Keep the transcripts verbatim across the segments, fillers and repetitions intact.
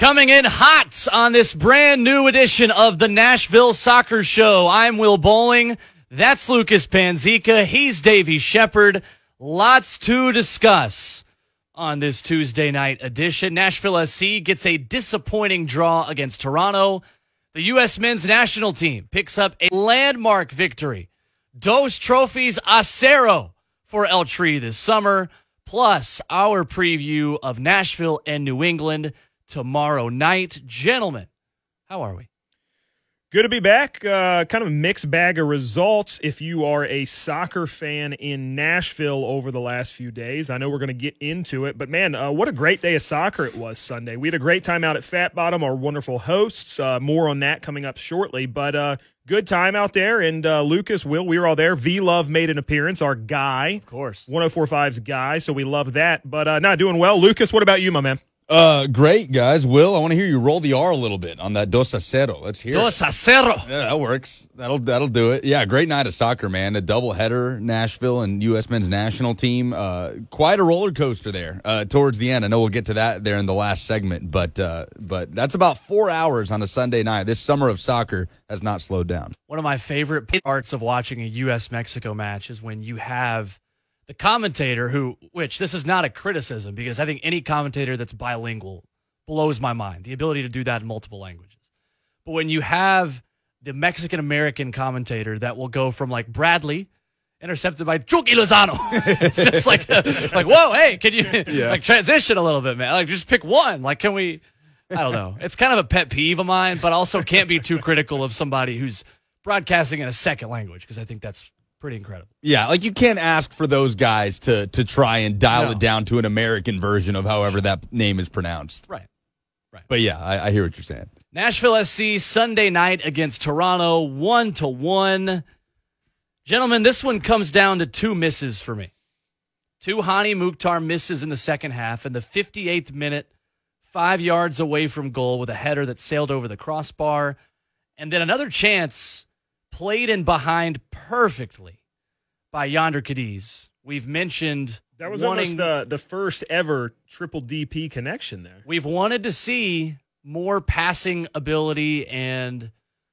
Coming in hot on this brand new edition of the Nashville Soccer Show. I'm Will Bowling. That's Lucas Panzica. He's Davey Shepard. Lots to discuss on this Tuesday night edition. Nashville S C gets a disappointing draw against Toronto. The U S men's national team picks up a landmark victory. Dos trophies a cero for El Tri this summer. Plus our preview of Nashville and New England tomorrow night. Gentlemen, how are we? Good to be back. Uh, kind of a mixed bag of results if you are a soccer fan in Nashville over the last few days. I know we're going to get into it, but man, uh, what a great day of soccer it was Sunday. We had a great time out at Fat Bottom, our wonderful hosts. Uh, more on that coming up shortly, but uh, good time out there. And uh, Lucas, Will, we were all there. V-Love made an appearance, our guy. Of course. one oh four point five's guy, so we love that. But uh, not doing well. Lucas, what about you, my man? Uh, great, guys. Will, I want to hear you roll the R a little bit on that dos a cero. Let's hear Dos it. a cero. Yeah, that works. That'll that'll do it. Yeah, great night of soccer, man. A doubleheader, Nashville and U S men's national team. Uh, quite a roller coaster there uh, towards the end. I know we'll get to that there in the last segment, but uh, but that's about four hours on a Sunday night. This summer of soccer has not slowed down. One of my favorite parts of watching a U S Mexico match is when you have the commentator who, which this is not a criticism because I think any commentator that's bilingual blows my mind, the ability to do that in multiple languages. But when you have the Mexican-American commentator that will go from like Bradley intercepted by Chucky Lozano, it's just like, like, whoa, hey, can you yeah. like transition a little bit, man? Like just pick one. Like, can we, I don't know. It's kind of a pet peeve of mine, but also can't be too critical of somebody who's broadcasting in a second language because I think that's pretty incredible. Yeah, like you can't ask for those guys to to try and dial No. it down to an American version of however that name is pronounced. Right. Right. But yeah, I, I hear what you're saying. Nashville S C Sunday night against Toronto, one to one. Gentlemen, this one comes down to two misses for me. Two Hani Mukhtar misses in the second half. In the fifty-eighth minute, five yards away from goal with a header that sailed over the crossbar. And then another chance played in behind perfectly by Yonder Cadiz. We've mentioned That was wanting, almost the, the first ever triple D P connection there. We've wanted to see more passing ability and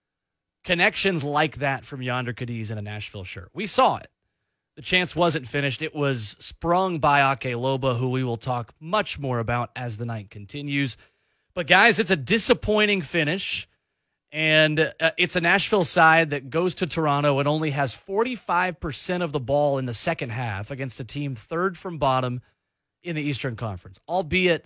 connections like that from Yonder Cadiz in a Nashville shirt. We saw it. The chance wasn't finished. It was sprung by Ake Loba, who we will talk much more about as the night continues. But guys, it's a disappointing finish. And uh, it's a Nashville side that goes to Toronto and only has forty-five percent of the ball in the second half against a team third from bottom in the Eastern Conference, albeit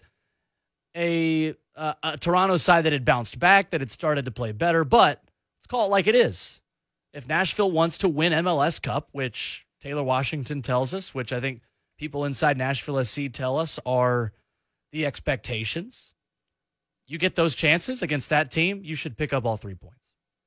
a, uh, a Toronto side that had bounced back, that had started to play better. But let's call it like it is. If Nashville wants to win M L S Cup, which Taylor Washington tells us, which I think people inside Nashville S C tell us are the expectations, you get those chances against that team, you should pick up all three points.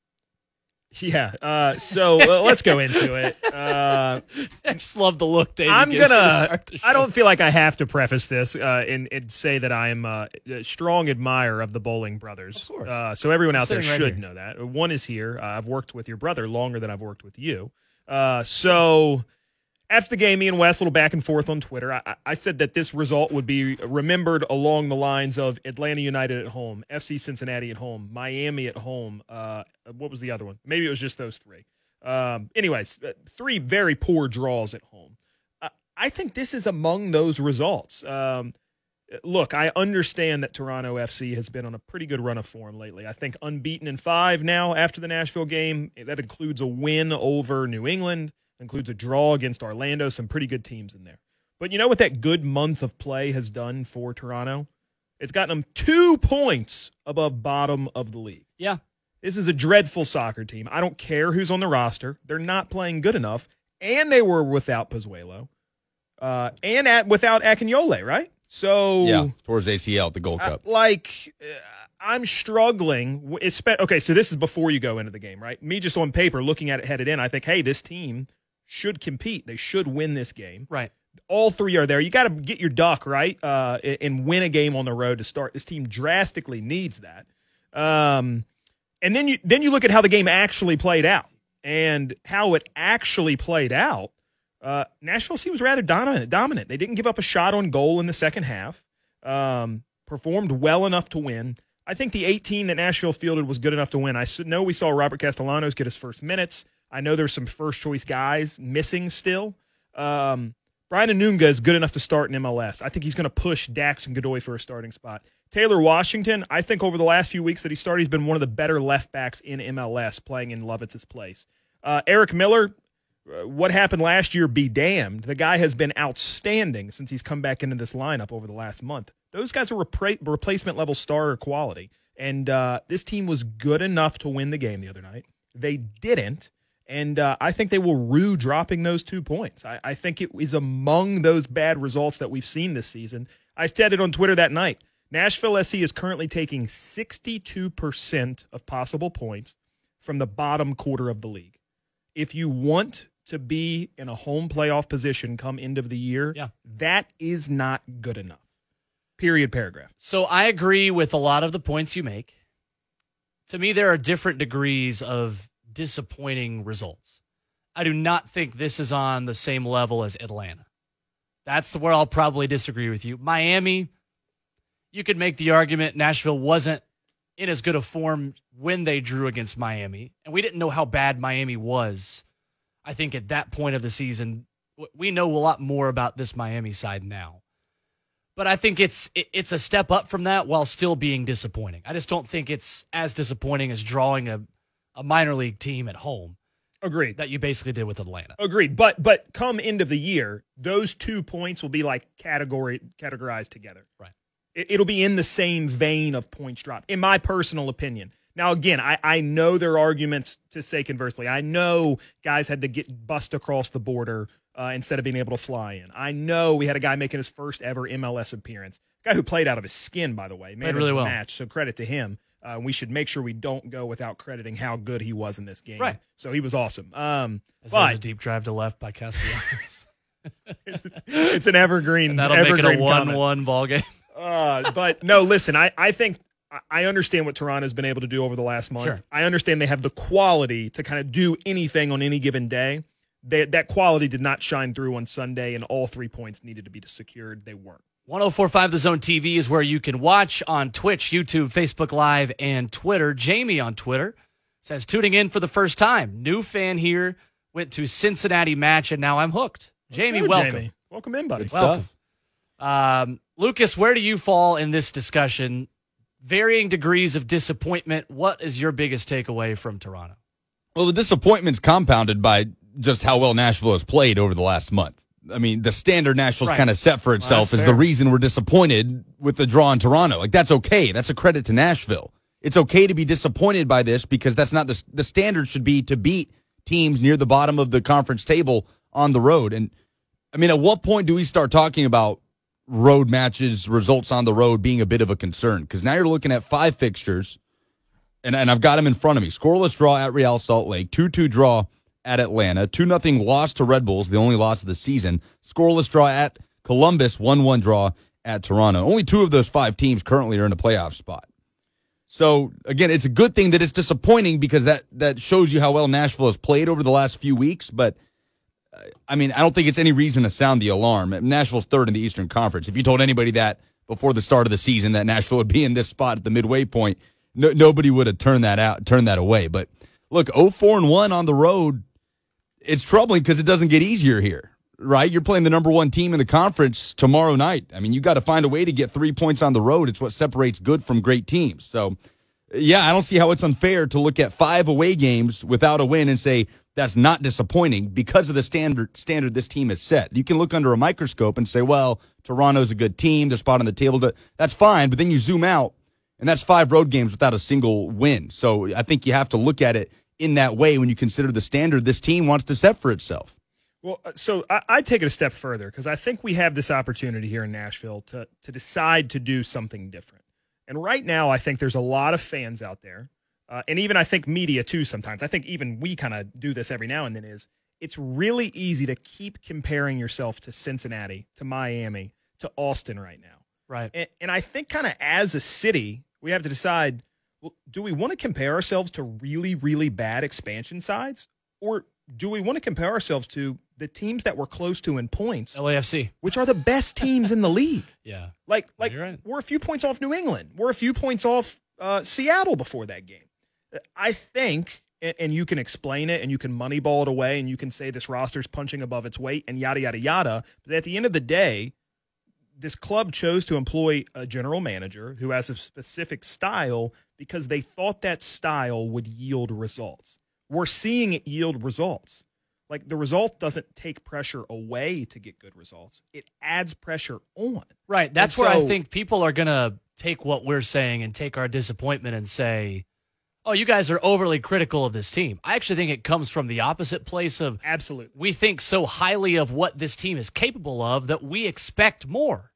Yeah, uh, so uh, let's go into it. Uh, I just love the look David I'm gives gonna. to start the show. I don't feel like I have to preface this uh, and, and say that I am uh, a strong admirer of the Bowling brothers. Of course. Uh, so everyone out there Sitting right should here. know that. One is here. Uh, I've worked with your brother longer than I've worked with you. Uh, so after the game, me and Wes, a little back and forth on Twitter, I, I said that this result would be remembered along the lines of Atlanta United at home, F C Cincinnati at home, Miami at home. Uh, what was the other one? Maybe it was just those three. Um, anyways, uh, three very poor draws at home. Uh, I think this is among those results. Um, look, I understand that Toronto F C has been on a pretty good run of form lately. I think unbeaten in five now after the Nashville game. That includes a win over New England. Includes a draw against Orlando, some pretty good teams in there. But you know what that good month of play has done for Toronto? It's gotten them two points above bottom of the league. Yeah. This is a dreadful soccer team. I don't care who's on the roster. They're not playing good enough. And they were without Pozuelo. Uh, and at, without Akinyole, right? So Yeah, towards A C L at the Gold uh, Cup. like, uh, I'm struggling. It's, okay, so this is before you go into the game, right? Me just on paper, looking at it headed in, I think, hey, this team should compete. They should win this game. Right. All three are there. You got to get your duck, right, uh, and win a game on the road to start. This team drastically needs that. Um, and then you then you look at how the game actually played out. And how it actually played out, uh, Nashville S C was rather dominant, dominant. They didn't give up a shot on goal in the second half. Um, performed well enough to win. I think the eighteen that Nashville fielded was good enough to win. I know we saw Robert Castellanos get his first minutes. I know there's some first-choice guys missing still. Um, Brian Anunga is good enough to start in M L S. I think he's going to push Dax and Godoy for a starting spot. Taylor Washington, I think over the last few weeks that he started, he's been one of the better left backs in M L S playing in Lovitz's place. Uh, Eric Miller, uh, what happened last year be damned. The guy has been outstanding since he's come back into this lineup over the last month. Those guys are repra- replacement-level starter quality, and uh, this team was good enough to win the game the other night. They didn't. And uh, I think they will rue dropping those two points. I, I think it is among those bad results that we've seen this season. I said it on Twitter that night. Nashville S C is currently taking sixty-two percent of possible points from the bottom quarter of the league. If you want to be in a home playoff position come end of the year, yeah. that is not good enough. Period, paragraph. So I agree with a lot of the points you make. To me, there are different degrees of disappointing results. I do not think this is on the same level as Atlanta. That's where I'll probably disagree with you. Miami, you could make the argument Nashville wasn't in as good a form when they drew against Miami, and we didn't know how bad Miami was. I think at that point of the season, we know a lot more about this Miami side now. But I think it's it's a step up from that while still being disappointing. I just don't think it's as disappointing as drawing a a minor league team at home. Agreed. That you basically did with Atlanta. Agreed. But but come end of the year, those two points will be like category categorized together. Right. It, it'll be in the same vein of points drop, in my personal opinion. Now, again, I, I know there are arguments to say conversely. I know guys had to get bust across the border uh, instead of being able to fly in. I know we had a guy making his first ever M L S appearance. A guy who played out of his skin, by the way. Made really it well. match, so credit to him. Uh, we should make sure we don't go without crediting how good he was in this game. Right. So he was awesome. Um, As but there's a deep drive to left by Castellanos. it's, it's an evergreen. And that'll evergreen make it a one comment. one ball game. Uh, but no, listen, I, I think I understand what Toronto's been able to do over the last month. Sure. I understand they have the quality to kind of do anything on any given day. They, that quality did not shine through on Sunday, and all three points needed to be secured. They weren't. one oh four point five The Zone T V is where you can watch on Twitch, YouTube, Facebook Live, and Twitter. Jamie on Twitter says, tuning in for the first time. New fan here, went to Cincinnati match, and now I'm hooked. Jamie, Good, welcome. Jamie. Welcome in, buddy. Good Welcome. Um, Lucas, where do you fall in this discussion? Varying degrees of disappointment. What is your biggest takeaway from Toronto? Well, the disappointment's compounded by just how well Nashville has played over the last month. I mean, the standard Nashville's Right. kind of set for itself Well, is fair. the reason we're disappointed with the draw in Toronto. Like, that's okay. That's a credit to Nashville. It's okay to be disappointed by this because that's not the the standard should be to beat teams near the bottom of the conference table on the road. And I mean, at what point do we start talking about road matches, results on the road being a bit of a concern? Because now you're looking at five fixtures, and, and I've got them in front of me. Scoreless draw at Real Salt Lake, two two draw at Atlanta, two nothing loss to Red Bulls, the only loss of the season, scoreless draw at Columbus, one one draw at Toronto. Only two of those five teams currently are in a playoff spot. So, again, it's a good thing that it's disappointing because that, that shows you how well Nashville has played over the last few weeks. But, uh, I mean, I don't think it's any reason to sound the alarm. Nashville's third in the Eastern Conference. If you told anybody that before the start of the season that Nashville would be in this spot at the midway point, no, nobody would have turned that out, turned that away. But, look, oh four and one on the road, it's troubling because it doesn't get easier here, right? You're playing the number one team in the conference tomorrow night. I mean, you got to find a way to get three points on the road. It's what separates good from great teams. So, yeah, I don't see how it's unfair to look at five away games without a win and say that's not disappointing because of the standard standard this team has set. You can look under a microscope and say, well, Toronto's a good team. They're spot on the table. To, that's fine, but then you zoom out, and that's five road games without a single win. So I think you have to look at it in that way when you consider the standard this team wants to set for itself. Well, so I, I take it a step further because I think we have this opportunity here in Nashville to to decide to do something different. And right now, I think there's a lot of fans out there, uh, and even I think media too sometimes. I think even we kind of do this every now and then is it's really easy to keep comparing yourself to Cincinnati, to Miami, to Austin right now. Right. And, and I think kind of as a city, we have to decide, well, do we want to compare ourselves to really, really bad expansion sides? Or do we want to compare ourselves to the teams that we're close to in points, L A F C. which are the best teams in the league? Yeah. Like, like You're right. we're a few points off New England. We're a few points off uh, Seattle before that game. I think, and you can explain it and you can moneyball it away and you can say this roster's punching above its weight and yada, yada, yada. But at the end of the day, this club chose to employ a general manager who has a specific style because they thought that style would yield results. We're seeing it yield results. Like, the result doesn't take pressure away to get good results. It adds pressure on. Right. That's And where so- I think people are going to take what we're saying and take our disappointment and say, oh, you guys are overly critical of this team. I actually think it comes from the opposite place of Absolutely. we think so highly of what this team is capable of that we expect more.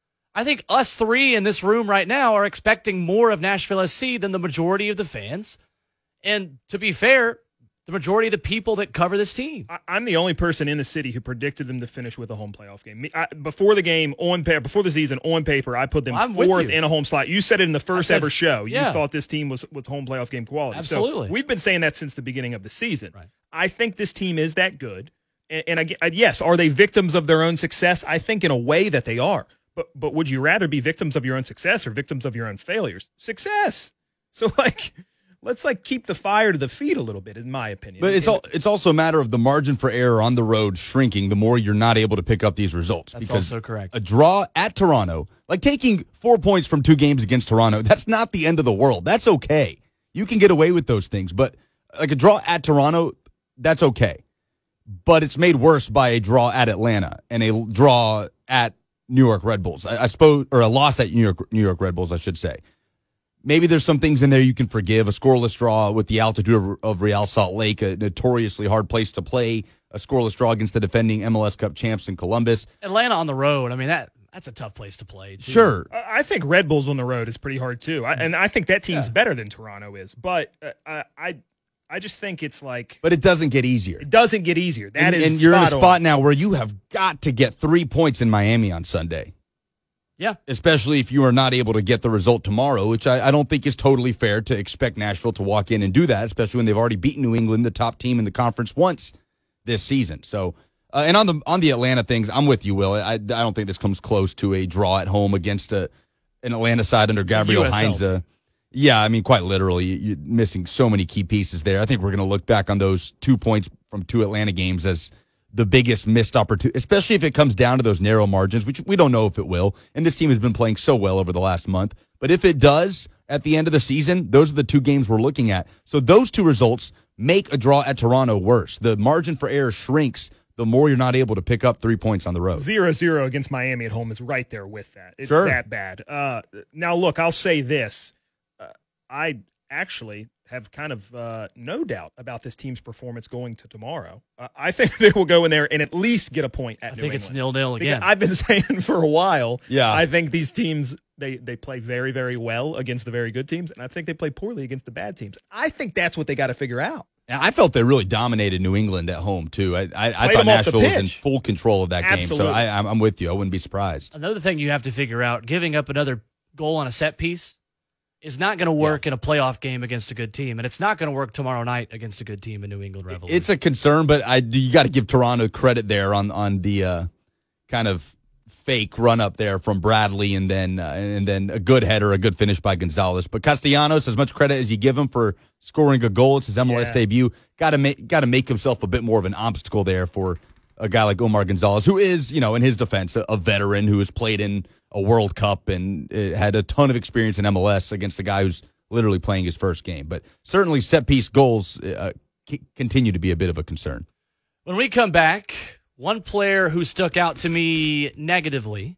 I think us three in this room right now are expecting more of Nashville S C than the majority of the fans. And to be fair, the majority of the people that cover this team. I- I'm the only person in the city who predicted them to finish with a home playoff game. Me, I, before the game, on paper, before the season, on paper, I put them I'm with fourth you. in a home slot. You said it in the first said- ever show. You yeah. thought this team was was home playoff game quality. Absolutely. So we've been saying that since the beginning of the season. Right. I think this team is that good. And, and I, I, yes, are they victims of their own success? I think in a way that they are. But but would you rather be victims of your own success or victims of your own failures? Success. So like. Let's like keep the fire to the feet a little bit, in my opinion. But it's all, it's also a matter of the margin for error on the road shrinking the more you're not able to pick up these results. That's because also correct. A draw at Toronto, like taking four points from two games against Toronto, that's not the end of the world. That's okay. You can get away with those things. But like a draw at Toronto, that's okay. But it's made worse by a draw at Atlanta and a draw at New York Red Bulls. I, I suppose, or a loss at New York New York Red Bulls, I should say. Maybe there's some things in there you can forgive. A scoreless draw with the altitude of, of Real Salt Lake, a notoriously hard place to play. A scoreless draw against the defending M L S Cup champs in Columbus. Atlanta on the road, I mean, that that's a tough place to play, too. Sure. I I think Red Bulls on the road is pretty hard too, I, and I think that team's Yeah. better than Toronto is. But uh, I, I, I just think it's like But it doesn't get easier. it doesn't get easier. That and, is, and you're in a spot spot on. now where you have got to get three points in Miami on Sunday. Yeah. Especially if you are not able to get the result tomorrow, which I, I don't think is totally fair to expect Nashville to walk in and do that, especially when they've already beaten New England, the top team in the conference, once this season. So, uh, and on the on the Atlanta things, I'm with you, Will. I, I don't think this comes close to a draw at home against a an Atlanta side under Gabriel U S L Heinze. team. Yeah, I mean, quite literally, you're missing so many key pieces there. I think we're going to look back on those two points from two Atlanta games as the biggest missed opportunity, especially if it comes down to those narrow margins, which we don't know if it will. And this team has been playing so well over the last month. But if it does at the end of the season, those are the two games we're looking at. So those two results make a draw at Toronto worse. The margin for error shrinks the more you're not able to pick up three points on the road. Zero zero against Miami at home is right there with that. It's Sure. that bad. Uh, now, look, I'll say this. Uh, I actually have kind of uh, no doubt about this team's performance going to tomorrow. Uh, I think they will go in there and at least get a point at I New think England. it's nil-nil Because again. I've been saying for a while, Yeah. I think these teams, they, they play very, very well against the very good teams, and I think they play poorly against the bad teams. I think that's what they got to figure out. And I felt they really dominated New England at home, too. I, I, I Played thought them off the Nashville was in pitch. full control of that game. Absolutely. So I, I'm I'm with you. I wouldn't be surprised. Another thing you have to figure out, giving up another goal on a set piece is not going to work in a playoff game against a good team, and it's not going to work tomorrow night against a good team in New England Revolution. It's a concern, but I you got to give Toronto credit there on on the uh, kind of fake run up there from Bradley, and then uh, and then a good header, a good finish by Gonzalez. But Castellanos, as much credit as you give him for scoring a goal, it's his M L S Yeah. debut. Got to make got to make himself a bit more of an obstacle there for a guy like Omar Gonzalez, who is, you know, in his defense, a, a veteran who has played in a World Cup and uh, had a ton of experience in M L S against a guy who's literally playing his first game. But certainly set piece goals uh, c- continue to be a bit of a concern. When we come back, one player who stuck out to me negatively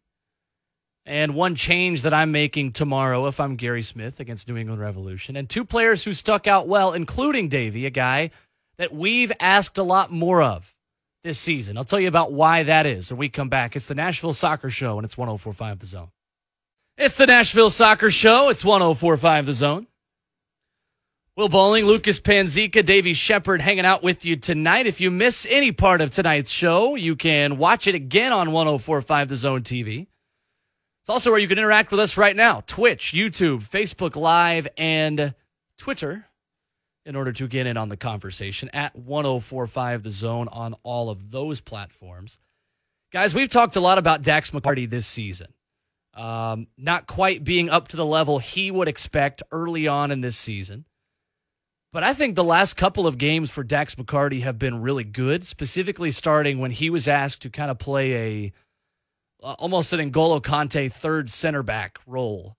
and one change that I'm making tomorrow if I'm Gary Smith against New England Revolution, and two players who stuck out well, including Davey, a guy that we've asked a lot more of this season. I'll tell you about why that is when we come back. It's the Nashville Soccer Show, and it's one oh four point five The Zone. It's the Nashville Soccer Show. It's one oh four point five The Zone. Will Bowling, Lucas Panzica, Davey Shepard hanging out with you tonight. If you miss any part of tonight's show, you can watch it again on one oh four point five The Zone T V. It's also where you can interact with us right now. Twitch, YouTube, Facebook Live, and Twitter in order to get in on the conversation at one oh four point five The Zone on all of those platforms. Guys, we've talked a lot about Dax McCarty this season. Um, not quite being up to the level he would expect early on in this season. But I think the last couple of games for Dax McCarty have been really good, specifically starting when he was asked to kind of play a uh, almost an N'Golo Kante third center back role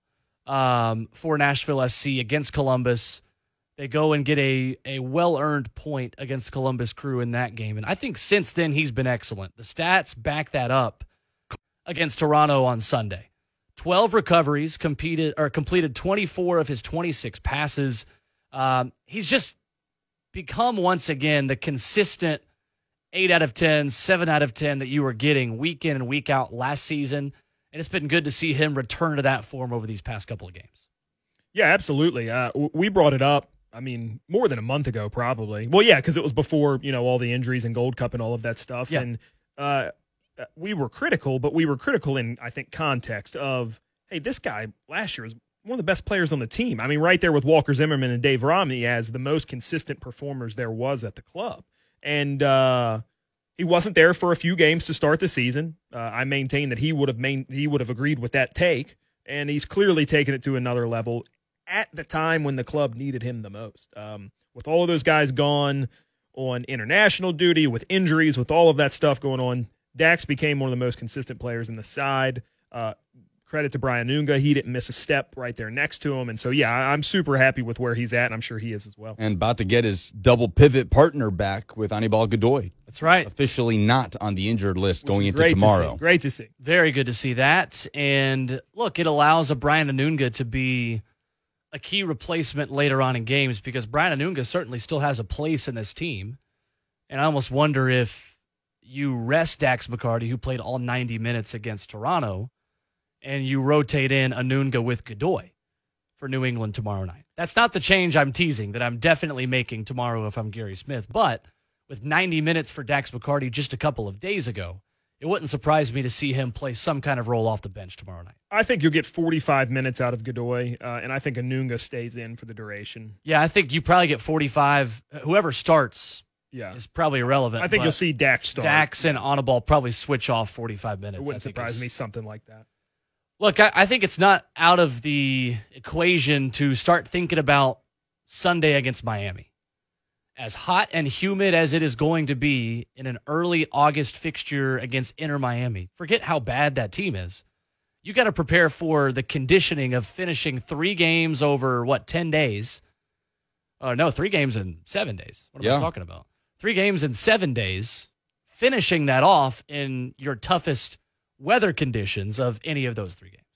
um, for Nashville S C against Columbus. They go and get a, a well-earned point against Columbus Crew in that game. And I think since then he's been excellent. The stats back that up against Toronto on Sunday. twelve recoveries, competed or completed twenty-four of his twenty-six passes. Um, he's just become once again the consistent eight out of ten, seven out of ten that you were getting week in and week out last season. And it's been good to see him return to that form over these past couple of games. Yeah, absolutely. Uh, we brought it up, I mean, more than a month ago, probably. Well, yeah, because it was before, you know, all the injuries and Gold Cup and all of that stuff. Yeah. And uh, we were critical, but we were critical in, I think, context of, hey, this guy last year was one of the best players on the team. I mean, right there with Walker Zimmerman and Dave Romney as the most consistent performers there was at the club. And uh, he wasn't there for a few games to start the season. Uh, I maintain that he would have main, he would have agreed with that take, and he's clearly taken it to another level at the time when the club needed him the most. Um, with all of those guys gone on international duty, with injuries, with all of that stuff going on, Dax became one of the most consistent players in the side. Uh, credit to Brian Nunga. He didn't miss a step right there next to him. And so, yeah, I'm super happy with where he's at, and I'm sure he is as well. And about to get his double pivot partner back with Anibal Godoy. That's right. Officially not on the injured list Which going is into great tomorrow. To see. Great to see. Very good to see that. And look, it allows a Brian Anunga to be a key replacement later on in games because Brian Anunga certainly still has a place in this team. And I almost wonder if you rest Dax McCarty, who played all ninety minutes against Toronto, and you rotate in Anunga with Godoy for New England tomorrow night. That's not the change I'm teasing that I'm definitely making tomorrow if I'm Gary Smith. But with ninety minutes for Dax McCarty just a couple of days ago, it wouldn't surprise me to see him play some kind of role off the bench tomorrow night. I think you'll get forty-five minutes out of Godoy, uh, and I think Anunga stays in for the duration. Yeah, I think you probably get forty-five. Whoever starts Yeah, is probably irrelevant. I think but you'll see Dax start. Dax and Onaball probably switch off forty-five minutes. It wouldn't I think surprise is- me, something like that. Look, I, I think it's not out of the equation to start thinking about Sunday against Miami. As hot and humid as it is going to be in an early August fixture against Inter Miami, forget how bad that team is. You got to prepare for the conditioning of finishing three games over, what, ten days? Oh, no, three games in seven days. What am Yeah. I talking about? Three games in seven days, finishing that off in your toughest weather conditions of any of those three games.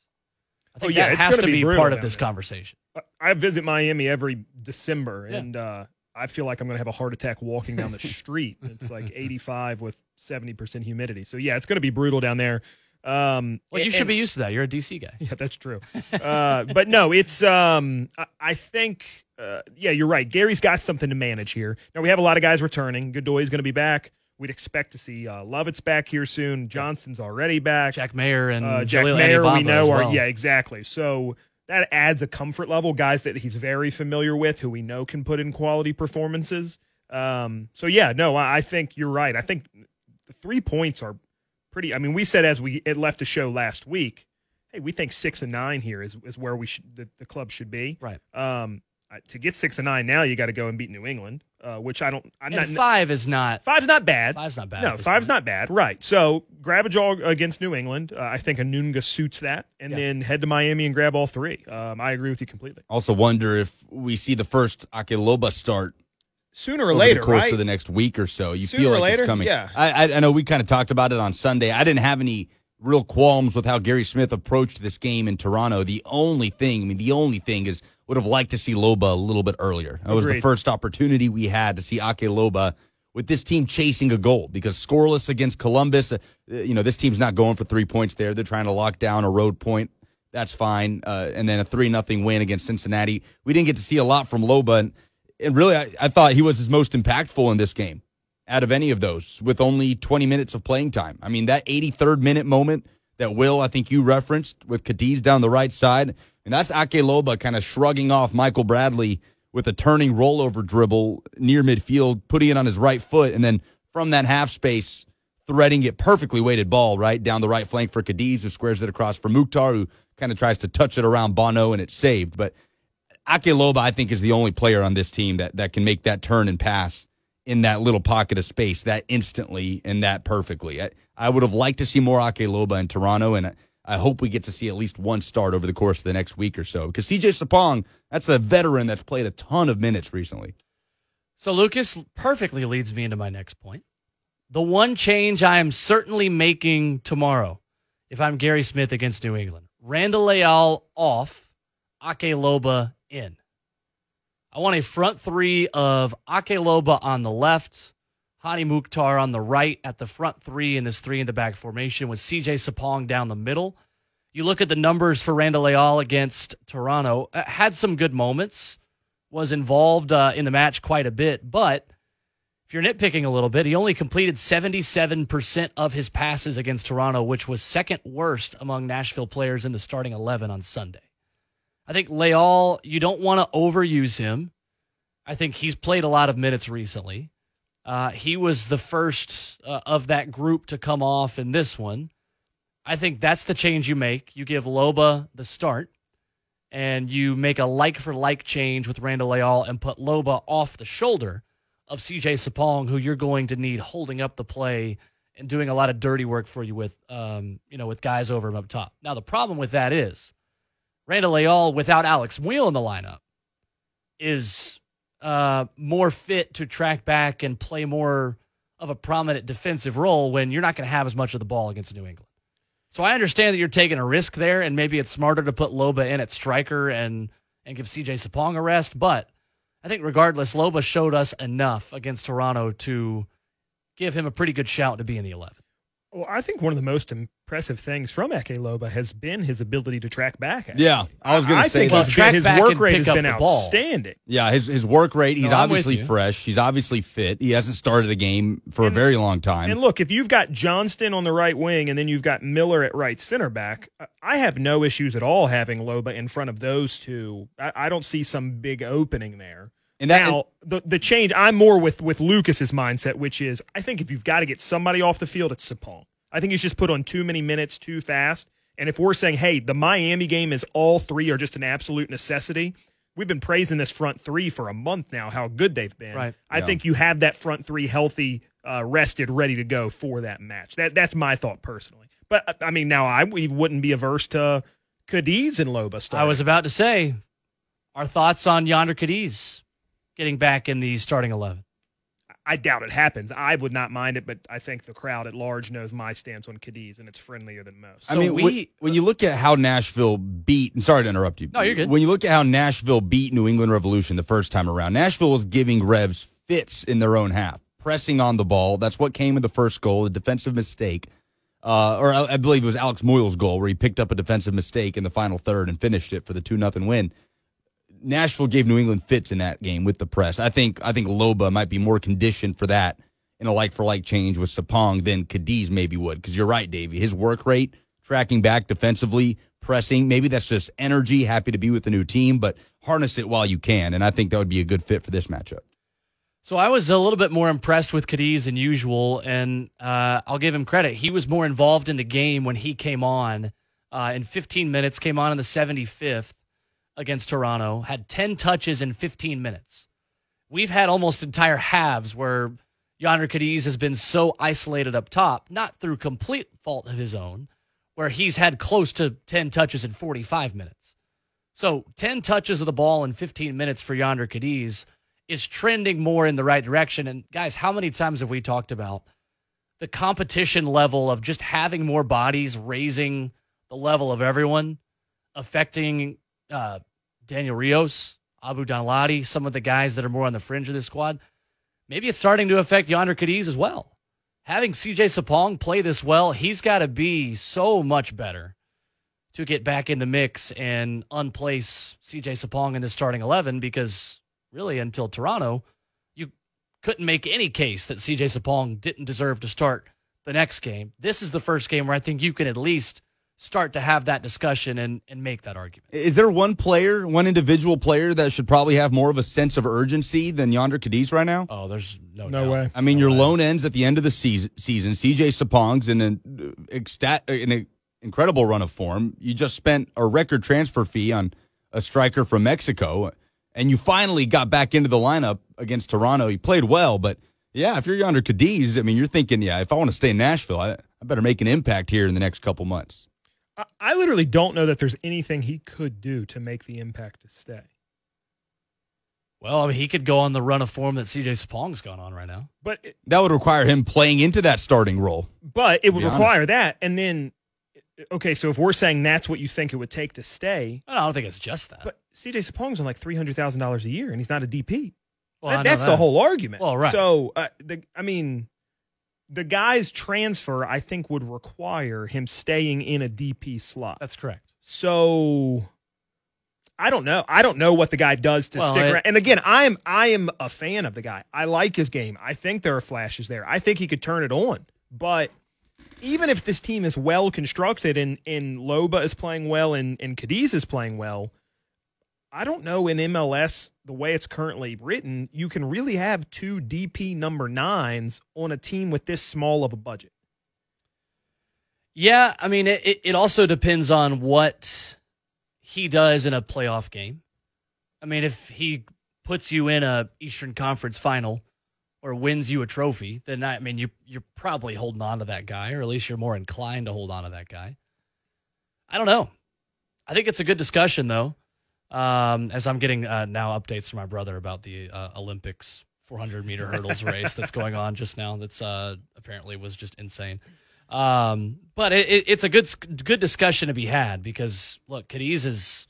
I think Oh, yeah, that it's has gonna to be be brutal part of down this there. conversation. I visit Miami every December, Yeah. and uh, I feel like I'm going to have a heart attack walking down the street. It's like eighty-five with seventy percent humidity. So, yeah, it's going to be brutal down there. Um, Well, you and- should be used to that. You're a D C guy. Yeah, that's true. Uh, but no, it's um, I, I think uh, yeah, you're right. Gary's got something to manage here. Now we have a lot of guys returning. Godoy's going to be back. We'd expect to see uh, Lovett's back here soon. Johnson's already back. Jack Mayer and uh, Jack Jaleel Mayer, we Anibaba know as are well. yeah, exactly. So that adds a comfort level. Guys that he's very familiar with, who we know can put in quality performances. Um, so yeah, no, I, I think you're right. I think the three points are pretty. I mean, we said as we it left the show last week, hey, we think six and nine here is is where we should the, the club should be. Right. Um, uh, to get six and nine now, you got to go and beat New England, uh, which I don't. I'm And not. five is not. Five's not bad. Five's not bad. No, at this five's point. not bad. Right. So grab a jog against New England. Uh, I think Anunga suits that, and Yeah. then head to Miami and grab all three. Um, I agree with you completely. Also wonder if we see the first Akeloba start Sooner or over later, the course right? of the next week or so. You Sooner feel or like later, it's coming. yeah. I, I, I know we kind of talked about it on Sunday. I didn't have any real qualms with how Gary Smith approached this game in Toronto. The only thing, I mean, the only thing is would have liked to see Loba a little bit earlier. That was the Agreed. first opportunity we had to see Ake Loba with this team chasing a goal because scoreless against Columbus, uh, you know, this team's not going for three points there. They're trying to lock down a road point. That's fine. Uh, and then a three nothing win against Cincinnati. We didn't get to see a lot from Loba. And, and really, I, I thought he was his most impactful in this game out of any of those with only twenty minutes of playing time. I mean, that eighty-third minute moment that Will, I think you referenced with Cadiz down the right side, and that's Ake Loba kind of shrugging off Michael Bradley with a turning rollover dribble near midfield, putting it on his right foot, and then from that half space, threading it, perfectly weighted ball right down the right flank for Cadiz, who squares it across for Mukhtar, who kind of tries to touch it around Bono, and it's saved. But Ake Loba, I think, is the only player on this team that, that can make that turn and pass in that little pocket of space that instantly and that perfectly. I, I would have liked to see more Ake Loba in Toronto, and I, I hope we get to see at least one start over the course of the next week or so. Because C J Sapong, that's a veteran that's played a ton of minutes recently. So Lucas perfectly leads me into my next point. The one change I am certainly making tomorrow, if I'm Gary Smith against New England, Randall Leal off, Ake Loba in. I want a front three of Ake Loba on the left, Hani Mukhtar on the right at the front three in this three in the back formation with C J Sapong down the middle. You look at the numbers for Randall Leal against Toronto, uh, had some good moments, was involved uh, in the match quite a bit, but if you're nitpicking a little bit, he only completed seventy-seven percent of his passes against Toronto, which was second worst among Nashville players in the starting eleven on Sunday. I think Leal, you don't want to overuse him. I think he's played a lot of minutes recently. Uh, he was the first uh, of that group to come off in this one. I think that's the change you make. You give Loba the start, and you make a like-for-like change with Randall Leal and put Loba off the shoulder of C J Sapong, who you're going to need holding up the play and doing a lot of dirty work for you with, um, you know, with guys over him up top. Now, the problem with that is Randall Leal, without Alex Muyl in the lineup, is uh, more fit to track back and play more of a prominent defensive role when you're not going to have as much of the ball against New England. So I understand that you're taking a risk there, and maybe it's smarter to put Loba in at striker and, and give C J Sapong a rest, but I think regardless, Loba showed us enough against Toronto to give him a pretty good shout to be in the eleven. Well, I think one of the most impressive things from Ake Loba has been his ability to track back. Actually. Yeah, I was going to say think that. his, Well, his track back work and rate pick has up been the ball. outstanding. Yeah, his his work rate, he's No, I'm with obviously you. fresh. He's obviously fit. He hasn't started a game for And- a very long time. And look, if you've got Johnston on the right wing and then you've got Miller at right center back, I have no issues at all having Loba in front of those two. I, I don't see some big opening there. And that- now, the the change, I'm more with, with Lucas's mindset, which is I think if you've got to get somebody off the field, it's Sapong. I think he's just put on too many minutes too fast. And if we're saying, hey, the Miami game is all three are just an absolute necessity, we've been praising this front three for a month now, how good they've been. Right. I Yeah. think you have that front three healthy, uh, rested, ready to go for that match. That That's my thought personally. But, I mean, now I we wouldn't be averse to Cadiz and Loba starting. I was about to say, our thoughts on Yonder Cadiz getting back in the starting eleven. I doubt it happens. I would not mind it, but I think the crowd at large knows my stance on Cadiz, and it's friendlier than most. I So mean, we- when, when you look at how Nashville beat, and sorry to interrupt you. No, you're good. When you look at how Nashville beat New England Revolution the first time around, Nashville was giving Revs fits in their own half, pressing on the ball. That's what came with the first goal, the defensive mistake. Uh, or I, I believe it was Alex Muyle's goal where he picked up a defensive mistake in the final third and finished it for the two nothing win. Nashville gave New England fits in that game with the press. I think I think Loba might be more conditioned for that in a like-for-like change with Sapong than Cadiz maybe would. Because you're right, Davey. His work rate, tracking back defensively, pressing, maybe that's just energy, happy to be with the new team, but harness it while you can. And I think that would be a good fit for this matchup. So I was a little bit more impressed with Cadiz than usual, and uh, I'll give him credit. He was more involved in the game when he came on uh, in fifteen minutes, came on in the seventy-fifth against Toronto, had ten touches in fifteen minutes. We've had almost entire halves where Yonder Cadiz has been so isolated up top, not through complete fault of his own, where he's had close to ten touches in forty-five minutes. So ten touches of the ball in fifteen minutes for Yonder Cadiz is trending more in the right direction. And guys, how many times have we talked about the competition level of just having more bodies, raising the level of everyone, affecting uh, Daniel Rios, Abu Danladi, some of the guys that are more on the fringe of this squad? Maybe it's starting to affect Yonder Cadiz as well. Having C J Sapong play this well, he's got to be so much better to get back in the mix and unplace C J Sapong in the starting eleven, because really until Toronto, you couldn't make any case that C J Sapong didn't deserve to start the next game. This is the first game where I think you can at least start to have that discussion and, and make that argument. Is there one player, one individual player that should probably have more of a sense of urgency than Yonder Cadiz right now? Oh, there's no No doubt. way. I mean, No your way. loan ends at the end of the season. season. C J Sapong's in an, uh, extat, in an incredible run of form. You just spent a record transfer fee on a striker from Mexico, and you finally got back into the lineup against Toronto. You played well, but yeah, if you're Yonder Cadiz, I mean, you're thinking, yeah, if I want to stay in Nashville, I, I better make an impact here in the next couple months. I, I literally don't know that there's anything he could do to make the impact to stay. Well, I mean, he could go on the run of form that C J Sapong's gone on right now. But it, That would require him playing into that starting role. but it would be honest. require that. And then, okay, so if we're saying that's what you think it would take to stay, I don't think it's just that. but C J Sapong's on like three hundred thousand dollars a year, and he's not a D P. Well, I That- know that's that. the whole argument. Well, right. So, uh, the, I mean, the guy's transfer, I think, would require him staying in a D P slot. That's correct. So, I don't know. I don't know what the guy does to Well, stick it- around. And again, I am I am a fan of the guy. I like his game. I think there are flashes there. I think he could turn it on. But even if this team is well constructed and, and Loba is playing well and, and Cadiz is playing well, I don't know in M L S, the way it's currently written, you can really have two D P number nines on a team with this small of a budget. Yeah, I mean, it, it- it also depends on what he does in a playoff game. I mean, if he puts you in a Eastern Conference final or wins you a trophy, then I mean, you, you're probably holding on to that guy, or at least you're more inclined to hold on to that guy. I don't know. I think it's a good discussion, though. Um, as I'm getting uh, now updates from my brother about the uh, Olympics four hundred meter hurdles race that's going on just now. That's uh, apparently was just insane. Um, but it, it, it's a good good discussion to be had because look, Cadiz is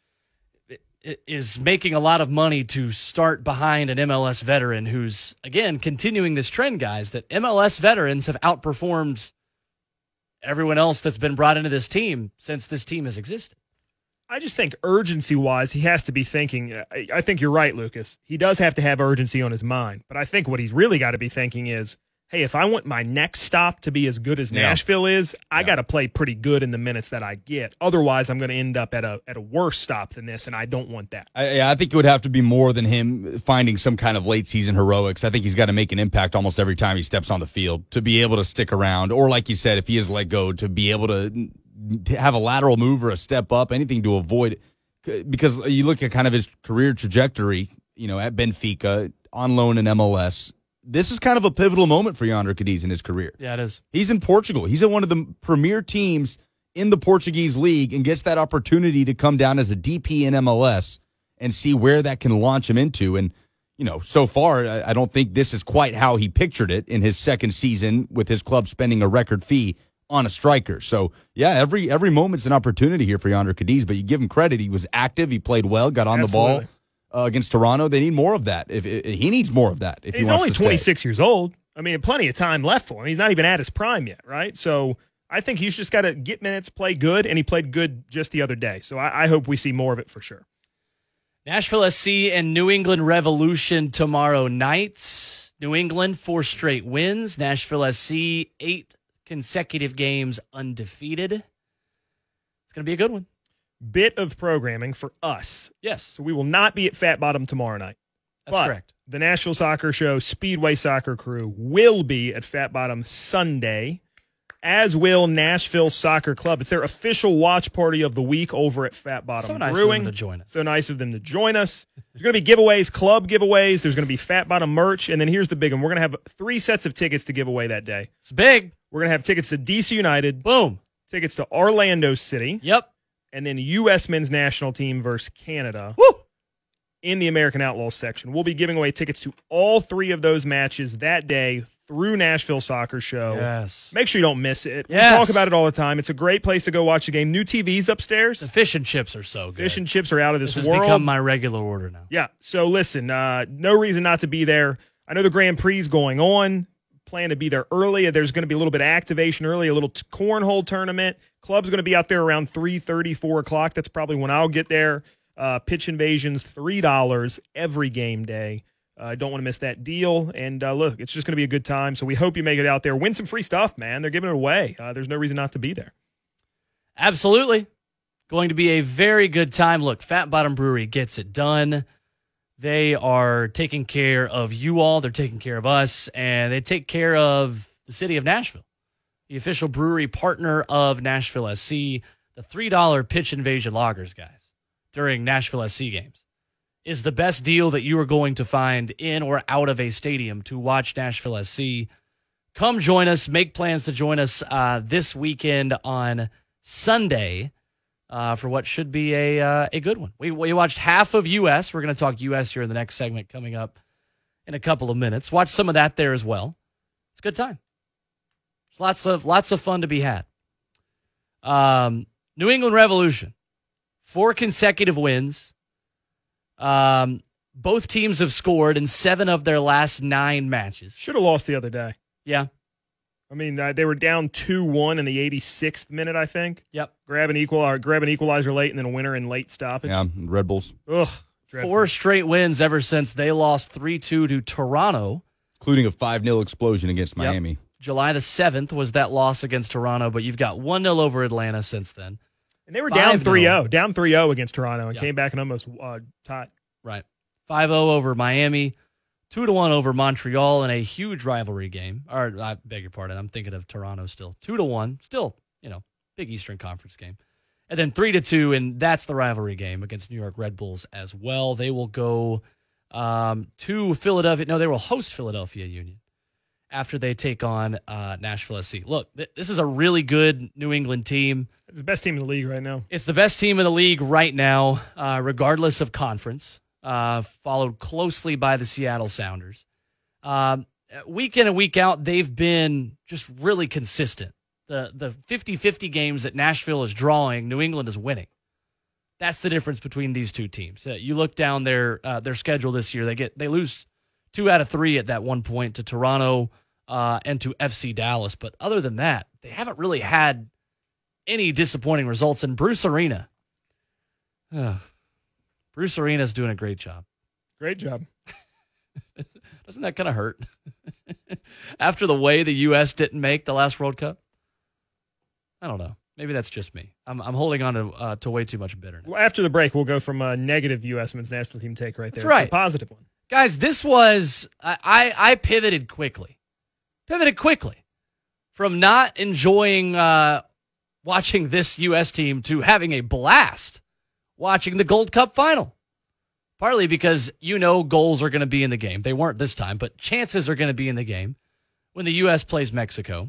is making a lot of money to start behind an M L S veteran who's again continuing this trend, guys. That M L S veterans have outperformed everyone else that's been brought into this team since this team has existed. I just think urgency-wise, he has to be thinking. I, I think you're right, Lucas. He does have to have urgency on his mind. But I think what he's really got to be thinking is, hey, if I want my next stop to be as good as Yeah. Nashville is, I Yeah. got to play pretty good in the minutes that I get. Otherwise, I'm going to end up at a at a worse stop than this, and I don't want that. I, yeah, I think it would have to be more than him finding some kind of late season heroics. I think he's got to make an impact almost every time he steps on the field to be able to stick around. Or like you said, if he is let go, to be able to to have a lateral move or a step up, anything to avoid. Because you look at kind of his career trajectory, you know, at Benfica, on loan in M L S. This is kind of a pivotal moment for Yonder Cadiz in his career. Yeah, it is. He's in Portugal. He's at one of the premier teams in the Portuguese league and gets that opportunity to come down as a D P in M L S and see where that can launch him into. And, you know, so far, I I don't think this is quite how he pictured it in his second season with his club spending a record fee on a striker. So, yeah, every every moment's an opportunity here for Yonder Cadiz, but you give him credit. He was active. He played well, got on Absolutely. the ball uh, against Toronto. They need more of that. If, if He needs more of that. If he He's wants only to stay. twenty-six years old. I mean, plenty of time left for him. He's not even at his prime yet, right? So I think he's just got to get minutes, play good, and he played good just the other day. So I, I hope we see more of it for sure. Nashville S C and New England Revolution tomorrow night. New England, four straight wins. Nashville S C, eight consecutive games undefeated. It's going to be a good one. Bit of programming for us. Yes, So we will not be at Fat Bottom tomorrow night. that's but correct. The Nashville Soccer Show Speedway Soccer Crew will be at Fat Bottom Sunday, as will Nashville Soccer Club. It's their official watch party of the week over at Fat Bottom So nice of Brewing. them to join us. So nice of them to join us. There's going to be giveaways, club giveaways. There's going to be Fat Bottom merch. And then here's the big one. We're going to have three sets of tickets to give away that day. It's big. We're going to have tickets to D C United, Boom. tickets to Orlando City, Yep. and then U S men's national team versus Canada Woo. in the American Outlaws section. We'll be giving away tickets to all three of those matches that day through Nashville Soccer Show. Yes. Make sure you don't miss it. Yes. We talk about it all the time. It's a great place to go watch the game. New T Vs upstairs. The fish and chips are so good. Fish and chips are out of this, this has world. become my regular order now. Yeah. So listen, uh, no reason not to be there. I know the Grand Prix is going on. Plan to be there early. There's going to be a little bit of activation early, a little t- cornhole tournament. Club's going to be out there around three thirty, four o'clock. That's probably when I'll get there. Uh, pitch invasions, three dollars every game day. I uh, don't want to miss that deal. And uh, look, it's just going to be a good time. So we hope you make it out there. Win some free stuff, man. They're giving it away. Uh, there's no reason not to be there. Absolutely. Going to be a very good time. Look, Fat Bottom Brewery gets it done. They are taking care of you all. They're taking care of us, and they take care of the city of Nashville, the official brewery partner of Nashville S C. The three dollar Pitch Invasion Lagers, guys, during Nashville S C games is the best deal that you are going to find in or out of a stadium to watch Nashville S C. Come join us. Make plans to join us uh, this weekend on Sunday. Uh, for what should be a uh, a good one. We we watched half of U S. We're going to talk U S here in the next segment coming up in a couple of minutes. Watch some of that there as well. It's a good time. There's lots of lots of fun to be had. Um, New England Revolution, four consecutive wins. Um, both teams have scored in seven of their last nine matches. Should have lost the other day. Yeah. I mean, uh, they were down two one in the eighty-sixth minute, I think. Yep. Grab an equal, or grab an equalizer late, and then a winner in late stoppage. Yeah, Red Bulls. Ugh. Dreadful. Four straight wins ever since they lost three two to Toronto. Including a five nil explosion against Miami. Yep. July the seventh was that loss against Toronto, but you've got one nil over Atlanta since then. And they were down five nil. three oh, down three oh against Toronto, and Yep. came back and almost uh, tied. Right. five oh over Miami, two to one over Montreal in a huge rivalry game. Or, I beg your pardon, I'm thinking of Toronto still. two to one, still, you know, big Eastern Conference game. And then three to two, and that's the rivalry game against New York Red Bulls as well. They will go um, to Philadelphia. No, they will host Philadelphia Union after they take on uh, Nashville S C. Look, th- this is a really good New England team. It's the best team in the league right now. It's the best team in the league right now, uh, regardless of conference, uh, followed closely by the Seattle Sounders. Um, week in and week out, they've been just really consistent. The the fifty-fifty games that Nashville is drawing, New England is winning. That's the difference between these two teams. Uh, you look down their uh, their schedule this year, they get they lose two out of three at that one point to Toronto uh, and to F C Dallas. But other than that, they haven't really had any disappointing results. And Bruce Arena, uh, Bruce Arena's doing a great job. Great job. Doesn't that kind of hurt? After the way the U S didn't make the last World Cup? I don't know. Maybe that's just me. I'm I'm holding on to uh, to way too much bitterness. Well, after the break, we'll go from a negative U S men's national team take right there. That's right. To a positive one. Guys, this was, I, I, I pivoted quickly. Pivoted quickly from not enjoying uh, watching this U S team to having a blast watching the Gold Cup final. Partly because you know goals are going to be in the game. They weren't this time, but chances are going to be in the game when the U S plays Mexico.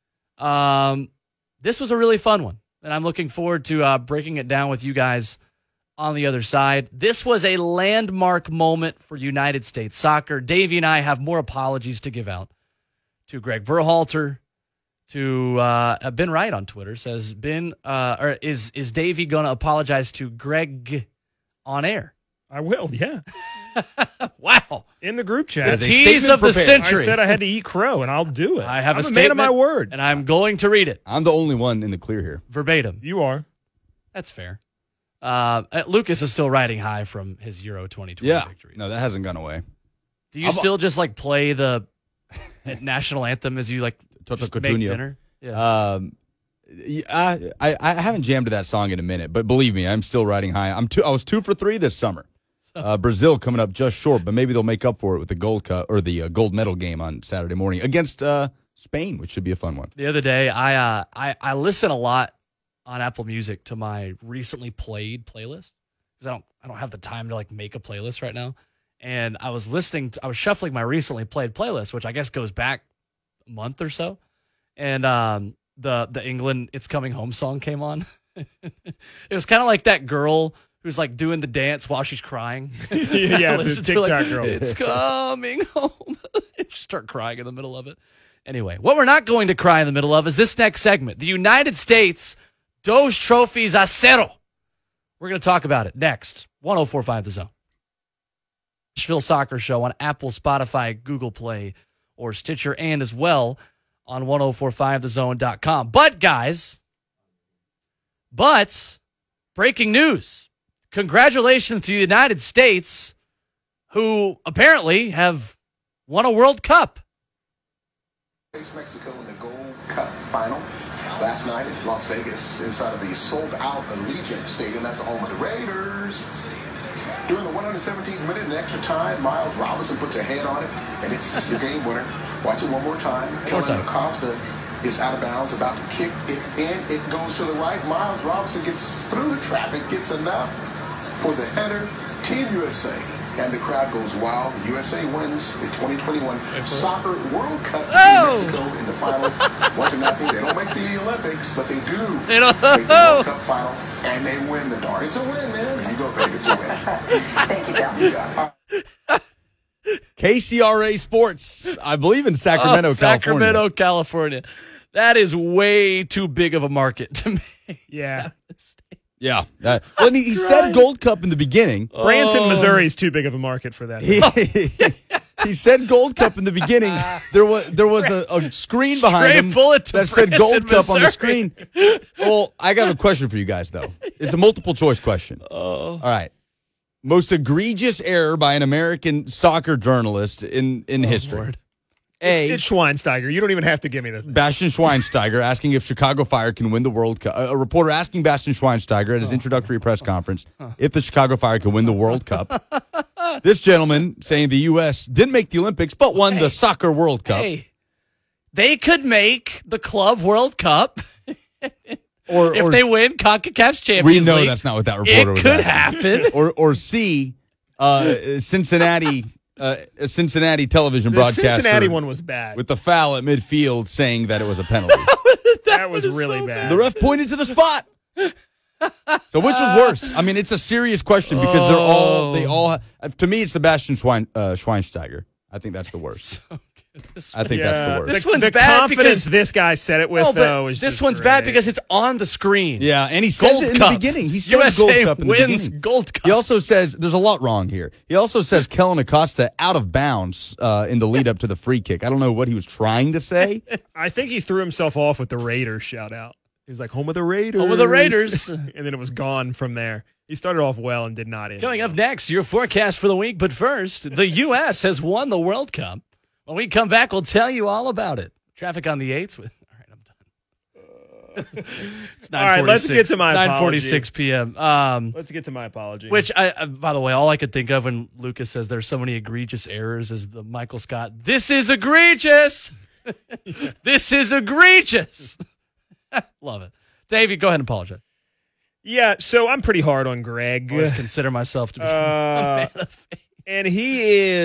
Um, this was a really fun one, and I'm looking forward to uh, breaking it down with you guys on the other side. This was a landmark moment for United States soccer. Davey and I have more apologies to give out to Greg Berhalter, to uh, Ben Wright on Twitter says, Ben, uh, or is, is Davey going to apologize to Greg on air? I will, yeah. Wow. In the group chat. The tease of the century. I said I had to eat crow, and I'll do it. I have I'm a a statement. man of my word. And I'm going to read it. I'm the only one in the clear here. Verbatim. You are. That's fair. Uh, Lucas is still riding high from his Euro twenty twenty Yeah. victory. No, that hasn't gone away. Do you I'm- still just like play the national anthem as you like Toto just make Cotugno. dinner? Yeah. Um, I, I I haven't jammed to that song in a minute, but believe me, I'm still riding high. I'm two. I was two for three this summer. Uh, Brazil coming up just short, but maybe they'll make up for it with the gold cup or the uh, gold medal game on Saturday morning against uh, Spain, which should be a fun one. The other day, I uh, I I listen a lot on Apple Music to my recently played playlist because I don't I don't have the time to like make a playlist right now. And I was listening to, I was shuffling my recently played playlist, which I guess goes back a month or so. And um, the the England "It's Coming Home" song came on. It was kind of like that girl who's like doing the dance while she's crying. Yeah, the Listen to, TikTok like, girl. It's coming home. Just start crying in the middle of it. Anyway, what we're not going to cry in the middle of is this next segment. The United States, dos trophies a cero. We're going to talk about it next. one oh four point five The Zone. Nashville Soccer Show on Apple, Spotify, Google Play, or Stitcher, and as well on ten forty-five the zone dot com. But, guys, but breaking news. Congratulations to the United States, who apparently have won a World Cup. Face Mexico in the Gold Cup final. last night in Las Vegas inside of the sold-out Allegiant Stadium. That's the home of the Raiders. During the one hundred seventeenth minute in extra time, Miles Robinson puts a head on it, and it's your game winner. Watch it one more time. Kellen Acosta is out of bounds, about to kick it in. It goes to the right. Miles Robinson gets through the traffic, gets enough for the header. Team U S A. And the crowd goes wild. U S A wins the twenty twenty-one Soccer World Cup in Oh! Mexico in the final. One to nothing. They don't make the Olympics, but they do They don't- make the World Cup final, and they win the darn. It's a win, man. There you go, baby. It's a win. Thank you, Bill. You got it. K C R A Sports, I believe in Sacramento, Oh, Sacramento, California. California. That is way too big of a market to make. Yeah. Yeah. That, well, and he, he said Gold Cup in the beginning. Branson, Oh. Missouri is too big of a market for that. He, he said Gold Cup in the beginning. There was there was a, a screen behind Straight him bullet to that said Branson, Gold Cup on the Missouri. screen. Well, I got a question for you guys though. It's a multiple choice question. Oh. All right. Most egregious error by an American soccer journalist in in history. Lord. A. It's Schweinsteiger. You don't even have to give me the. Bastian Schweinsteiger asking if Chicago Fire can win the World Cup. A reporter asking Bastian Schweinsteiger at his introductory press conference if the Chicago Fire can win the World Cup. This gentleman saying the U S didn't make the Olympics but won the Soccer World Cup. Hey, they could make the Club World Cup or, if or they win CONCACAF's Champions we know League. that's not what that It reporter was could asking. happen. Or or C, uh, Cincinnati uh, a Cincinnati television The broadcaster Cincinnati one was bad. with the foul at midfield saying that it was a penalty. that was is really so bad. The ref pointed to the spot. So which was worse? I mean, it's a serious question because they're all they all. uh, To me, it's the Bastian Schwein, uh, Schweinsteiger. I think that's the worst. So good. This I think Yeah, that's the worst. This the, one's the bad confidence because- this guy said it with, No, though, but is this just one's bad great. because it's on the screen. Yeah, and he says Gold it in Cup. the beginning. He says U S A Gold Cup in the wins beginning. Gold Cup. He also says there's a lot wrong here. He also says Kellen Acosta out of bounds uh, in the lead up to the free kick. I don't know what he was trying to say. I think he threw himself off with the Raiders shout out. He was like, home of the Raiders. Home of the Raiders. and then it was gone from there. He started off well and did not end. Coming up next, your forecast for the week. But first, the U S has won the World Cup. When we come back, we'll tell you all about it. Traffic on the eights. With all right, I'm done. It's All right, let's get to my nine forty-six p.m. Um, Let's get to my apology. which, I, I, by the way, all I could think of when Lucas says there's so many egregious errors is the Michael Scott. This is egregious. This is egregious. Love it. Davey, go ahead and apologize. Yeah, so I'm pretty hard on Greg. I always consider myself to be Uh, a man of faith. and he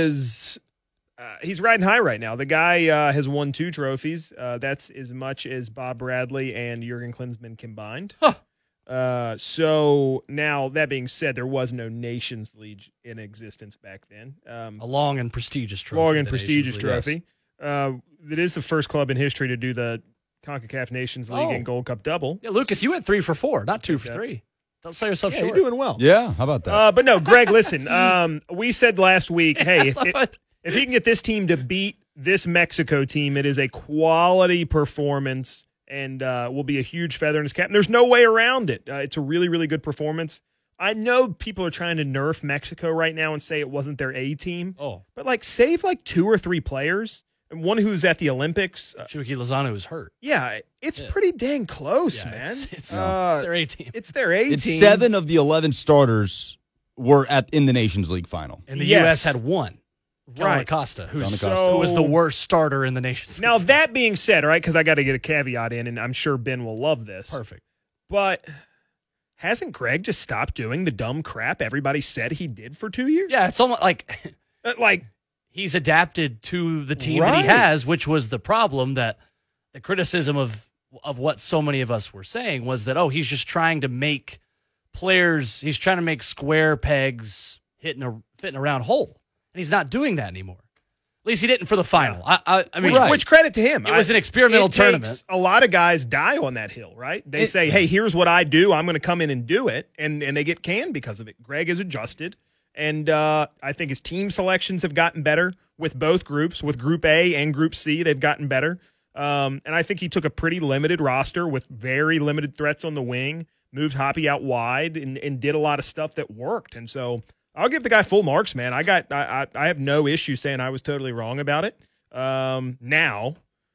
is uh, he's riding high right now. The guy uh, has won two trophies. Uh, that's as much as Bob Bradley and Jurgen Klinsmann combined. Huh. Uh, so now that being said, there was no Nations League in existence back then. Um, A long and prestigious trophy. long and the prestigious Nations League. trophy. Uh, it is the first club in history to do the CONCACAF Nations League Oh. and Gold Cup double. Yeah, Lucas, you went three for four, not two for Yeah. three. Don't sell yourself Yeah, short. you're doing well. Yeah, how about that? Uh, but no, Greg, listen. Um, we said last week, hey, if, if, But- if he can get this team to beat this Mexico team, it is a quality performance and uh, will be a huge feather in his cap. And there's no way around it. Uh, it's a really, really good performance. I know people are trying to nerf Mexico right now and say it wasn't their A team, oh, but like save like two or three players. And one who's at the Olympics. Uh, Chucky Lozano is hurt. yeah, it's Yeah. pretty dang close, Yeah, man. It's, it's, Uh, it's their A team. it's their A team. It's seven of the eleven starters were at in the Nations League final. And the yes. U S had one. Kellen Right. Acosta, who's, Kellen Acosta. who was the So- worst starter in the Nations Now, League. that being said, all right, because I got to get a caveat in, and I'm sure Ben will love this. Perfect. But hasn't Greg just stopped doing the dumb crap everybody said he did for two years? Yeah, it's almost like Uh, Like, he's adapted to the team that Right. he has, which was the problem that the criticism of of what so many of us were saying was that, oh, he's just trying to make players, he's trying to make square pegs hitting a fitting a round hole. And he's not doing that anymore. At least he didn't for the final. I, I, I mean, which, Right. which credit to him. It was I- an experimental it takes- tournament. A lot of guys die on that hill, right? They It- say, hey, here's what I do. I'm going to come in and do it. And, and they get canned because of it. Greg is adjusted. And uh, I think his team selections have gotten better with both groups, with Group A and Group C. They've gotten better. Um, and I think he took a pretty limited roster with very limited threats on the wing, moved Hoppy out wide, and, and did a lot of stuff that worked. And so I'll give the guy full marks, man. I got I, I, I have no issue saying I was totally wrong about it. Um, now,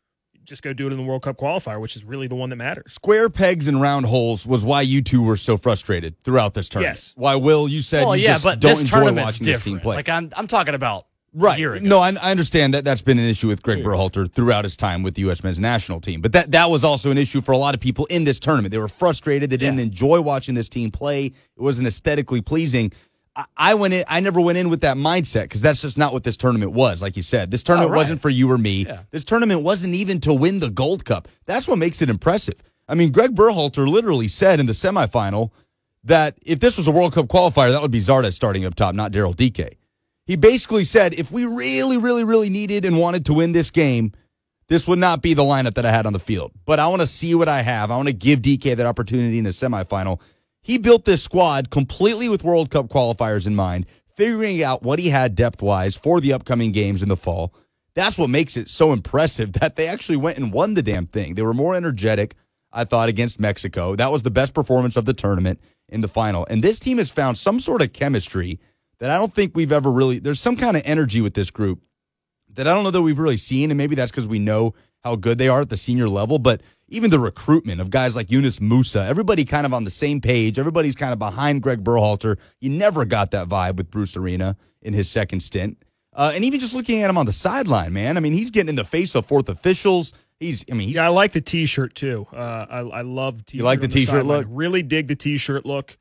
just go do it in the World Cup qualifier, which is really the one that matters. Square pegs and round holes was why you two were so frustrated throughout this tournament. Yes. Why, Will, you said Well, you yeah, just but don't this enjoy tournament's watching this team different. play. Like I'm, I'm talking about Right. a year ago. No, I, I understand that that's been an issue with Greg Berhalter throughout his time with the U S men's national team. But that, that was also an issue for a lot of people in this tournament. They were frustrated. They didn't Yeah. enjoy watching this team play. It wasn't aesthetically pleasing. I, I went in. I never went in with that mindset because that's just not what this tournament was. Like you said, this tournament Oh, right. wasn't for you or me. Yeah. This tournament wasn't even to win the Gold Cup. That's what makes it impressive. I mean, Greg Berhalter literally said in the semifinal that if this was a World Cup qualifier, that would be Zardes starting up top, not Daryl D K. He basically said, if we really, really, really needed and wanted to win this game, this would not be the lineup that I had on the field. But I want to see what I have. I want to give D K that opportunity in the semifinal. He built this squad completely with World Cup qualifiers in mind, figuring out what he had depth-wise for the upcoming games in the fall. That's what makes it so impressive that they actually went and won the damn thing. They were more energetic, I thought, against Mexico. That was the best performance of the tournament in the final. And this team has found some sort of chemistry that I don't think we've ever really, there's some kind of energy with this group that I don't know that we've really seen, and maybe that's because we know how good they are at the senior level, but even the recruitment of guys like Yunus Musa, everybody kind of on the same page, everybody's kind of behind Greg Berhalter. You never got that vibe with Bruce Arena in his second stint. Uh, and even just looking at him on the sideline, man, I mean, he's getting in the face of fourth officials. He's, I mean, he's, Yeah, I like the T-shirt too. Uh, I, I love the T-shirt. You like the on T-shirt sideline. look? Really dig the T-shirt look.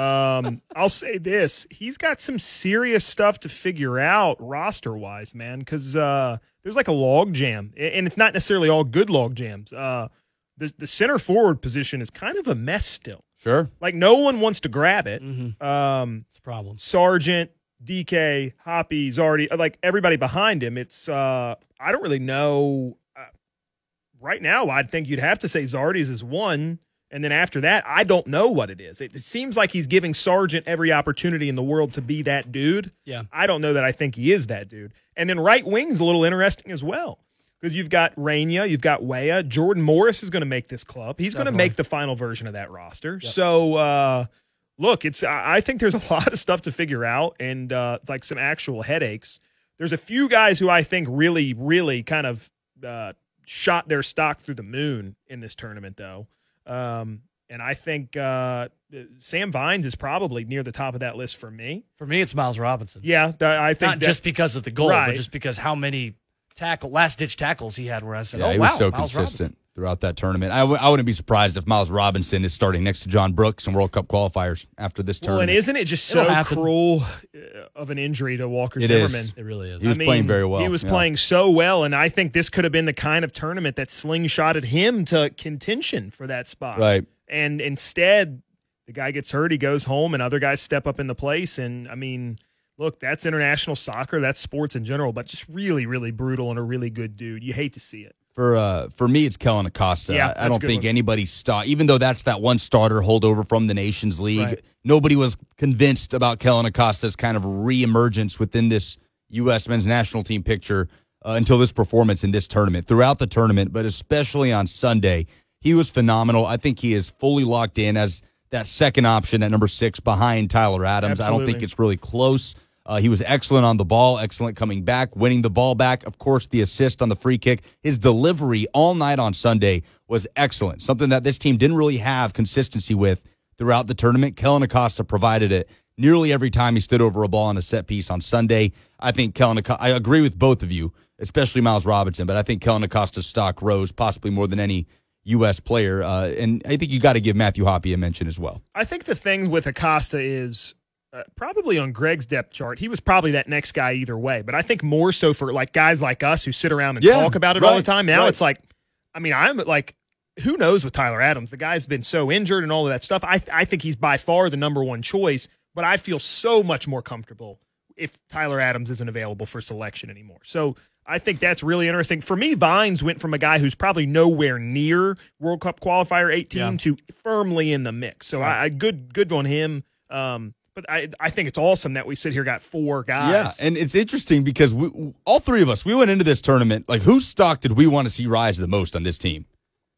Um, I'll say this: he's got some serious stuff to figure out roster-wise, man. Because uh, there's like a log jam, and it's not necessarily all good log jams. Uh, the the center forward position is kind of a mess still. sure. Like no one wants to grab it. Mhm. Um, It's a problem. Sargent, D K, Hoppy's already like everybody behind him. It's uh, I don't really know. Uh, right now, I think you'd have to say Zardes is one, and then after that, I don't know what it is. It, it seems like he's giving Sargent every opportunity in the world to be that dude. Yeah. I don't know that I think he is that dude. And then right wing's a little interesting as well. Because you've got Reyna, you've got Weah. Jordan Morris is going to make this club. He's going to Definitely. make the final version of that roster. So, uh, look, it's I I think there's a lot of stuff to figure out and uh, like some actual headaches. There's a few guys who I think really, really kind of uh, shot their stock through the moon in this tournament, though. Um, and I think uh, Sam Vines is probably near the top of that list for me. For me, it's Miles Robinson. Yeah, th- I think Not that- just because of the goal, Right. but just because how many tackle last ditch tackles he had. Where I said, Yeah, "Oh he wow, was so Miles consistent Robinson." throughout that tournament. I, w- I wouldn't be surprised if Miles Robinson is starting next to John Brooks in World Cup qualifiers after this Well, and tournament. isn't it just It'll so happen. cruel uh, of an injury to Walker It is. Zimmerman? It really is. He was playing very well, He was yeah. playing so well, and I think this could have been the kind of tournament that slingshotted him to contention for that spot. Right. And instead, the guy gets hurt, he goes home, and other guys step up in the place. And, I mean, look, that's international soccer, that's sports in general, but just really, really brutal and a really good dude. You hate to see it. For uh, for me, it's Kellen Acosta. Yeah, I, I that's a don't good think one. anybody's start, even though that's that one starter holdover from the Nations League. Right. Nobody was convinced about Kellen Acosta's kind of reemergence within this U S men's national team picture uh, until this performance in this tournament. Throughout the tournament, but especially on Sunday, he was phenomenal. I think he is fully locked in as that second option at number six behind Tyler Adams. I don't think Absolutely. it's really close. Uh, he was excellent on the ball, excellent coming back, winning the ball back. Of course, the assist on the free kick. His delivery all night on Sunday was excellent, something that this team didn't really have consistency with throughout the tournament. Kellen Acosta provided it nearly every time he stood over a ball on a set piece on Sunday. I think Kellen Acosta, I agree with both of you, especially Miles Robinson, but I think Kellen Acosta's stock rose possibly more than any U S player. Uh, and I think you got to give Matthew Hoppe a mention as well. I think the thing with Acosta is uh, probably on Greg's depth chart, he was probably that next guy either way. But I think more so for like guys like us who sit around and Yeah, talk about it all the right, time. Now right. it's like, I mean, I'm like, who knows with Tyler Adams? The guy's been so injured and all of that stuff. I I think he's by far the number one choice. But I feel so much more comfortable if Tyler Adams isn't available for selection anymore. So I think that's really interesting. For me, Vines went from a guy who's probably nowhere near World Cup qualifier eighteen Yeah. to firmly in the mix. So I, I good good on him. Um, but I I think it's awesome that we sit here got four guys. Yeah, and it's interesting because we, all three of us, we went into this tournament, like whose stock did we want to see rise the most on this team?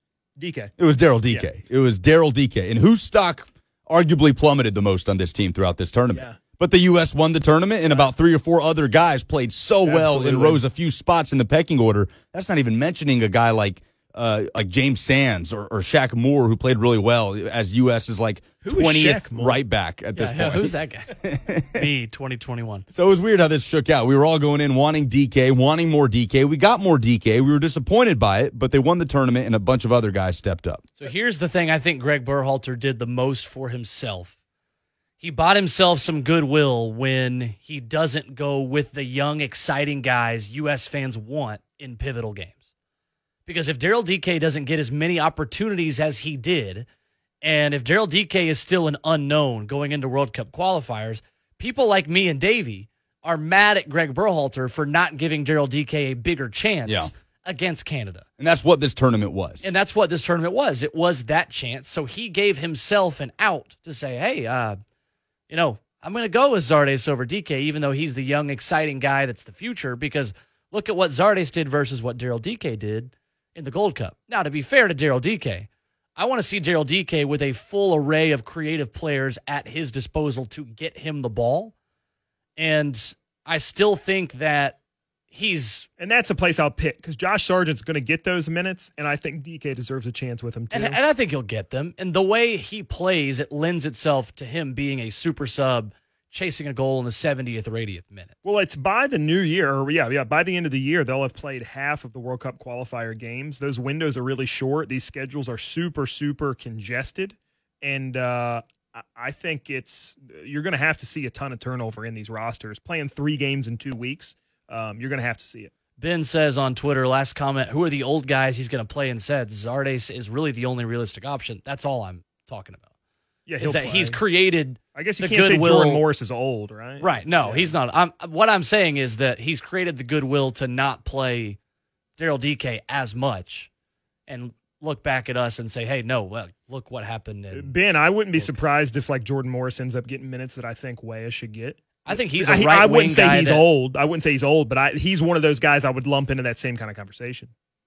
D K. It was Daryl D K. It was Daryl D K. And whose stock arguably plummeted the most on this team throughout this tournament? Yeah. But the U S won the tournament, and about three or four other guys played so well and Absolutely. rose a few spots in the pecking order. That's not even mentioning a guy like uh, like James Sands or, or Shaq Moore, who played really well as U S is like Who is twentieth Shaq Moore? right back at Yeah, this yeah, point. who's that guy? Me, twenty twenty-one. So it was weird how this shook out. We were all going in wanting D K, wanting more D K. We got more D K. We were disappointed by it, but they won the tournament, and a bunch of other guys stepped up. So here's the thing I think Greg Berhalter did the most for himself. He bought himself some goodwill when he doesn't go with the young, exciting guys U S fans want in pivotal games. Because if Daryl D K doesn't get as many opportunities as he did, and if Daryl D K is still an unknown going into World Cup qualifiers, people like me and Davey are mad at Greg Berhalter for not giving Daryl D K a bigger chance Yeah. against Canada. And that's what this tournament was. And that's what this tournament was. It was that chance. So he gave himself an out to say, hey, uh, you know, I'm going to go with Zardes over D K, even though he's the young, exciting guy that's the future, because look at what Zardes did versus what Daryl D K did in the Gold Cup. Now, to be fair to Daryl D K, I want to see Daryl D K with a full array of creative players at his disposal to get him the ball. And I still think that he's... And that's a place I'll pick because Josh Sargent's going to get those minutes, and I think D K deserves a chance with him too. And, and I think he'll get them. And the way he plays, it lends itself to him being a super sub, chasing a goal in the seventieth or eightieth minute. Well, it's by the new year, or yeah, yeah, by the end of the year, they'll have played half of the World Cup qualifier games. Those windows are really short. These schedules are super, super congested, and uh, I- I think it's you're going to have to see a ton of turnover in these rosters. Playing three games in two weeks, um, you're going to have to see it. Ben says on Twitter, last comment, who are the old guys he's going to play instead? Zardes is really the only realistic option. That's all I'm talking about. Yeah, Is he'll that play. he's created I guess you the can't say goodwill- Jordan Morris is old, right? Right. No, Yeah. he's not. I'm, what I'm saying is that he's created the goodwill to not play Daryl D K as much and look back at us and say, hey, no, well, look what happened. In, Ben, I wouldn't be surprised if like Jordan Morris ends up getting minutes that I think Weah should get. I think he's a I, right I wing wouldn't say guy he's that- old. I wouldn't say he's old, but I, he's one of those guys I would lump into that same kind of conversation.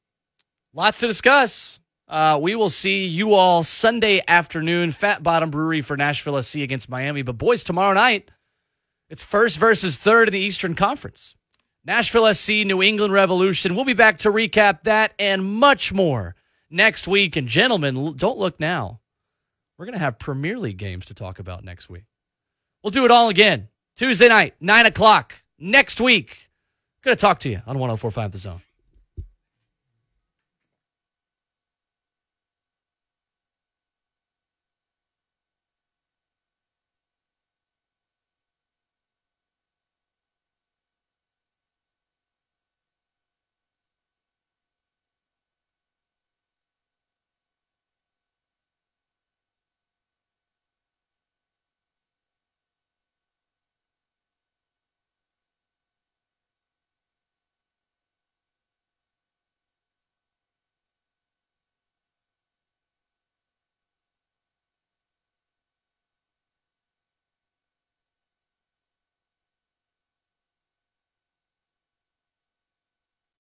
Lots to discuss. Uh, we will see you all Sunday afternoon, Fat Bottom Brewery for Nashville S C against Miami. But boys, tomorrow night, it's first versus third in the Eastern Conference. Nashville S C, New England Revolution. We'll be back to recap that and much more next week. And gentlemen, l- don't look now. We're going to have Premier League games to talk about next week. We'll do it all again. Tuesday night, nine o'clock next week. Going to talk to you on one oh four point five The Zone.